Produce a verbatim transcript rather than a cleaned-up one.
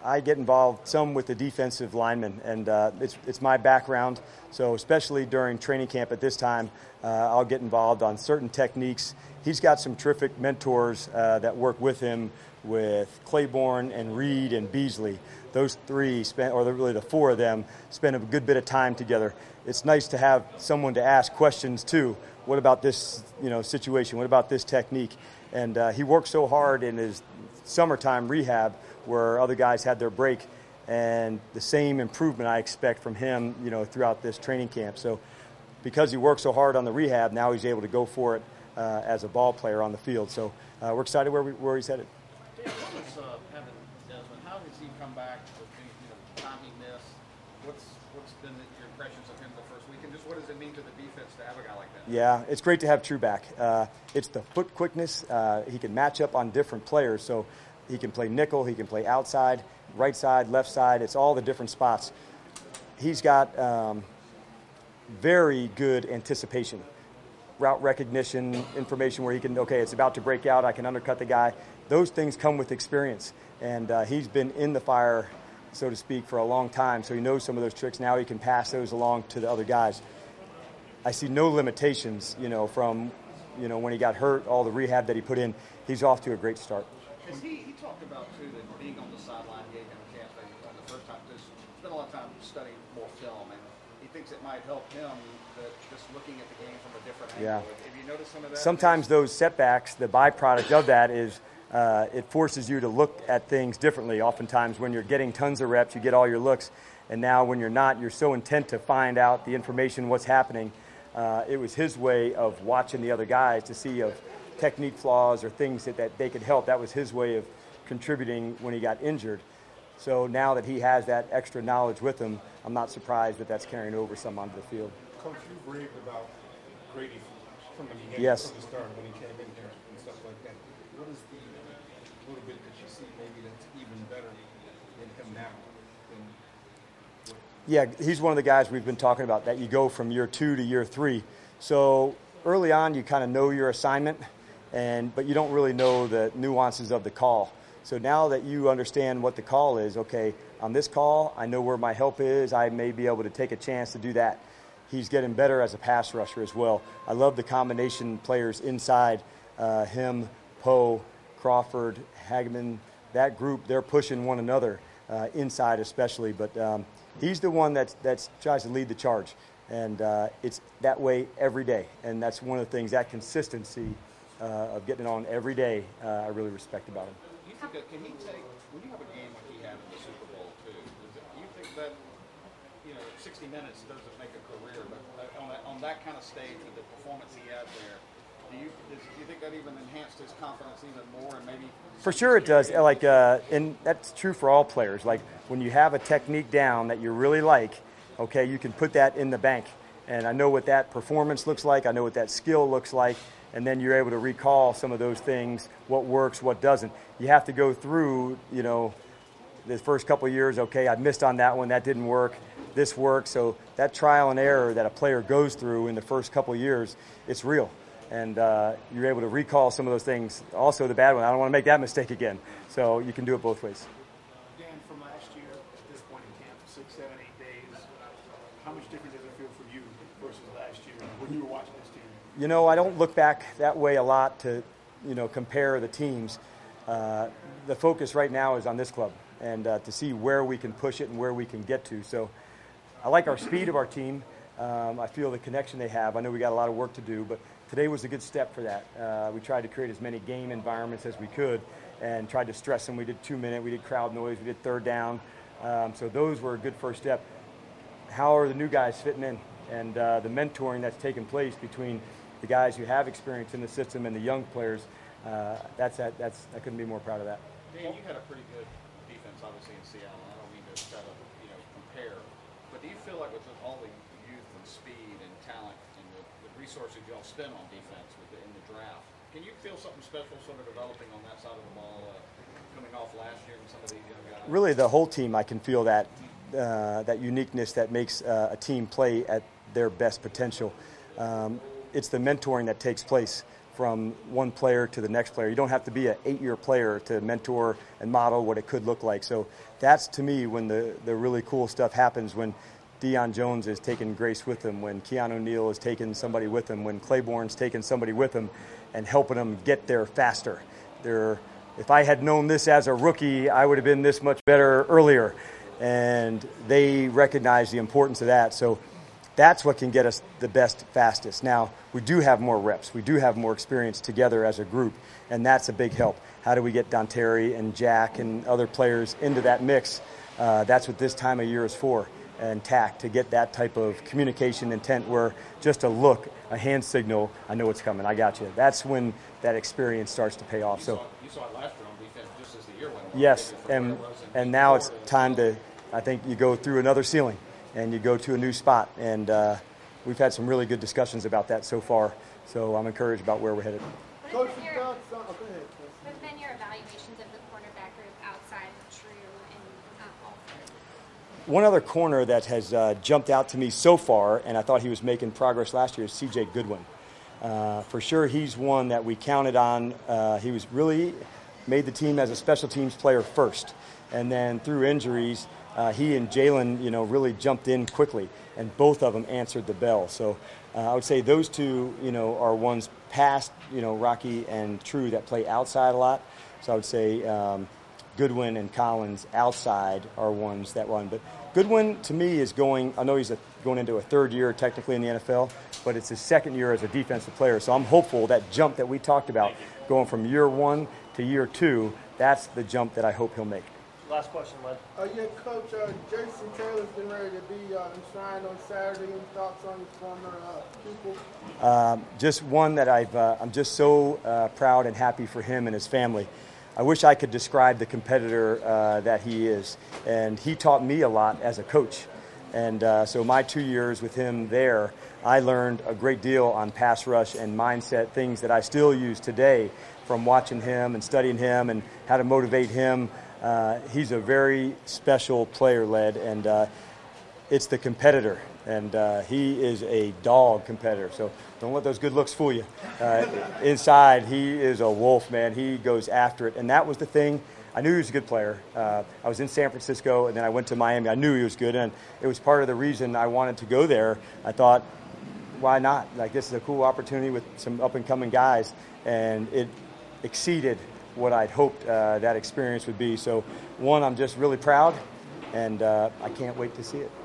I get involved some with the defensive linemen, and uh, it's it's my background. So especially during training camp at this time, uh, I'll get involved on certain techniques. He's got some terrific mentors uh, that work with him, with Claiborne and Reed and Beasley. Those three spent, or really the four of them, spend a good bit of time together. It's nice to have someone to ask questions to. What about this, you know, situation? What about this technique? And uh, he worked so hard in his summertime rehab where other guys had their break, and the same improvement I expect from him, you know, throughout this training camp. So because he worked so hard on the rehab, now he's able to go for it uh, as a ball player on the field. So uh, we're excited where, we, where he's headed. Dan, what was uh, having Desmond? How does he come back with the, you know, time he missed? What's what's been your impressions of him the first week, and just what does it mean to the defense to have a guy like that? Yeah, it's great to have True back. Uh, it's the foot quickness. Uh, he can match up on different players, so he can play nickel, he can play outside, right side, left side. It's all the different spots. He's got um, very good anticipation, route recognition, information where he can, okay, it's about to break out, I can undercut the guy. Those things come with experience, and uh, he's been in the fire, so to speak, for a long time, so he knows some of those tricks. Now he can pass those along to the other guys. I see no limitations, you know, from, you know, when he got hurt, all the rehab that he put in. He's off to a great start. Because he, he talked about, too, that being on the sideline gave him a chance maybe on the first time to spend a lot of time studying more film, and he thinks it might help him that just looking at the game from a different angle. Yeah. Have you noticed some of that? Sometimes those setbacks, the byproduct of that is uh, it forces you to look at things differently. Oftentimes when you're getting tons of reps, you get all your looks, and now when you're not, you're so intent to find out the information, what's happening. Uh, it was his way of watching the other guys to see of technique flaws or things that, that they could help. That was his way of contributing when he got injured. So now that he has that extra knowledge with him, I'm not surprised that that's carrying over some onto the field. Coach, you raved about Grady from the beginning, yes. from the start when he came in here and stuff like that. What is the little bit that you see maybe that's even better in him now than what? Yeah, he's one of the guys we've been talking about, that you go from year two to year three. So early on, you kind of know your assignment, and but you don't really know the nuances of the call. So now that you understand what the call is, okay, on this call, I know where my help is. I may be able to take a chance to do that. He's getting better as a pass rusher as well. I love the combination players inside, uh, him, Poe, Crawford, Hagman, that group, they're pushing one another uh, inside especially. But um, he's the one that that's, tries to lead the charge. And uh, it's that way every day. And that's one of the things, that consistency uh, of getting it on every day, uh, I really respect about him. Do you think that, can he take, when you have a game like he had in the Super Bowl, too, does it, do you think that, you know, sixty minutes doesn't make a career, but on that, on that kind of stage with the performance he had there, do you, does, do you think that even enhanced his confidence even more and maybe? For sure it does. Like, uh, and that's true for all players. Like, when you have a technique down that you really like, okay, you can put that in the bank. And I know what that performance looks like. I know what that skill looks like. And then you're able to recall some of those things, what works, what doesn't. You have to go through, you know, the first couple of years, okay, I missed on that one, that didn't work, this worked. So that trial and error that a player goes through in the first couple of years, it's real. And uh, you're able to recall some of those things. Also the bad one, I don't want to make that mistake again. So you can do it both ways. Dan, from last year, at this point in camp, six, seven, eight days, how much different does it feel for you versus last year when you were watching this team? You know, I don't look back that way a lot to, you know, compare the teams. Uh, the focus right now is on this club and uh, to see where we can push it and where we can get to. So I like our speed of our team. Um, I feel the connection they have. I know we got a lot of work to do, but today was a good step for that. Uh, we tried to create as many game environments as we could and tried to stress them. We did two minute, we did crowd noise, we did third down. Um, so those were a good first step. How are the new guys fitting in? And uh, the mentoring that's taken place between the guys who have experience in the system and the young players, uh, that's, that, that's, I couldn't be more proud of that. Dan, you had a pretty good defense, obviously, in Seattle. I don't mean to try to, you know, compare, but do you feel like with all the youth and speed and talent and the, the resources you all spend on defense with the, in the draft, can you feel something special sort of developing on that side of the ball, uh, coming off last year and some of these young guys? Really, the whole team, I can feel that, uh, that uniqueness that makes uh, a team play at their best potential. Um, it's the mentoring that takes place from one player to the next player. You don't have to be an eight-year player to mentor and model what it could look like. So that's, to me, when the, the really cool stuff happens, when Deion Jones is taking Grace with him, when Keanu Neal is taking somebody with him, when Claiborne's taking somebody with him and helping them get there faster. They're, if I had known this as a rookie, I would have been this much better earlier. And they recognize the importance of that. So that's what can get us the best, fastest. Now, we do have more reps. We do have more experience together as a group, and that's a big help. How do we get Don Terry and Jack and other players into that mix? Uh, that's what this time of year is for, and tact, to get that type of communication intent where just a look, a hand signal, I know it's coming, I got you. That's when that experience starts to pay off. You So, saw, you saw it last year on defense just as the year went on. yes, From and, where it was in and now it's Florida. time to, I think you go through another ceiling and you go to a new spot. And uh, we've had some really good discussions about that so far. So I'm encouraged about where we're headed. What has been your, what have been your evaluations of the cornerback group outside of True and uh, Alford? One other corner that has uh, jumped out to me so far, and I thought he was making progress last year, is C J Goodwin. Uh, for sure, he's one that we counted on. Uh, he was really made the team as a special teams player first. And then through injuries, uh, he and Jalen, you know, really jumped in quickly, and both of them answered the bell. So uh, I would say those two, you know, are ones past, you know, Rocky and True that play outside a lot. So I would say um, Goodwin and Collins outside are ones that run. But Goodwin, to me, is going, I know he's a, going into a third year technically in the N F L, but it's his second year as a defensive player. So I'm hopeful that jump that we talked about, going from year one to year two, that's the jump that I hope he'll make. Last question, Len. Uh, yeah, Coach, uh, Jason Taylor's been ready to be uh, enshrined on Saturday. Any thoughts on his former uh, pupil? Um, just one that I've, uh, I'm just so uh, proud and happy for him and his family. I wish I could describe the competitor uh, that he is. And he taught me a lot as a coach. And uh, so my two years with him there, I learned a great deal on pass rush and mindset, things that I still use today from watching him and studying him and how to motivate him. Uh, he's a very special player, Led, and uh, it's the competitor. And uh, he is a dog competitor, so don't let those good looks fool you. Uh, inside, he is a wolf, man. He goes after it, and that was the thing. I knew he was a good player. Uh, I was in San Francisco, and then I went to Miami. I knew he was good, and it was part of the reason I wanted to go there. I thought, why not? Like, this is a cool opportunity with some up-and-coming guys, and it exceeded what I'd hoped uh, that experience would be. So, one, I'm just really proud, and uh, I can't wait to see it.